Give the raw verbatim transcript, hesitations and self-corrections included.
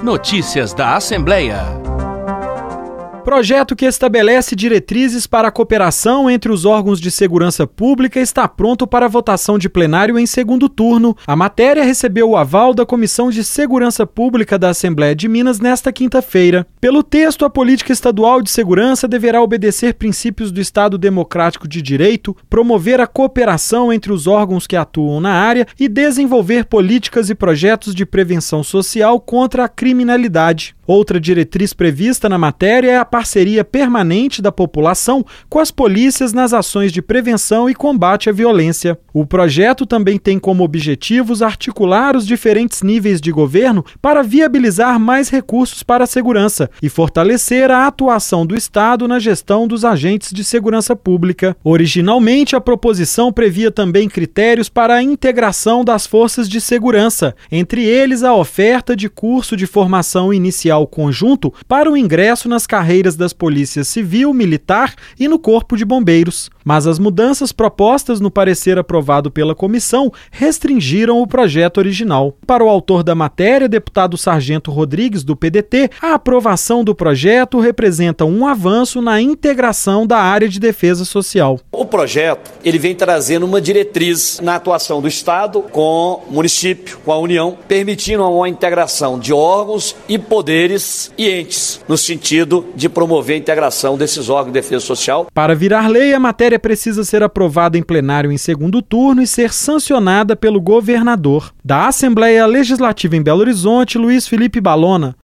Notícias da Assembleia. Projeto que estabelece diretrizes para a cooperação entre os órgãos de segurança pública está pronto para votação de plenário em segundo turno. A matéria recebeu o aval da Comissão de Segurança Pública da Assembleia de Minas nesta quinta-feira. Pelo texto, a política estadual de segurança deverá obedecer princípios do Estado Democrático de Direito, promover a cooperação entre os órgãos que atuam na área e desenvolver políticas e projetos de prevenção social contra a criminalidade. Outra diretriz prevista na matéria é a parceria permanente da população com as polícias nas ações de prevenção e combate à violência. O projeto também tem como objetivos articular os diferentes níveis de governo para viabilizar mais recursos para a segurança e fortalecer a atuação do Estado na gestão dos agentes de segurança pública. Originalmente, a proposição previa também critérios para a integração das forças de segurança, entre eles a oferta de curso de formação inicial conjunto para o ingresso nas carreiras das polícias civil, militar e no Corpo de Bombeiros. Mas as mudanças propostas no parecer aprovado pela comissão restringiram o projeto original. Para o autor da matéria, deputado Sargento Rodrigues, do P D T, a aprovação do projeto representa um avanço na integração da área de defesa social. O projeto ele vem trazendo uma diretriz na atuação do Estado com o município, com a União, permitindo uma integração de órgãos e poderes e entes, no sentido de promover a integração desses órgãos de defesa social. Para virar lei, a matéria precisa ser aprovada em plenário em segundo turno e ser sancionada pelo governador. Da Assembleia Legislativa em Belo Horizonte, Luiz Felipe Balona.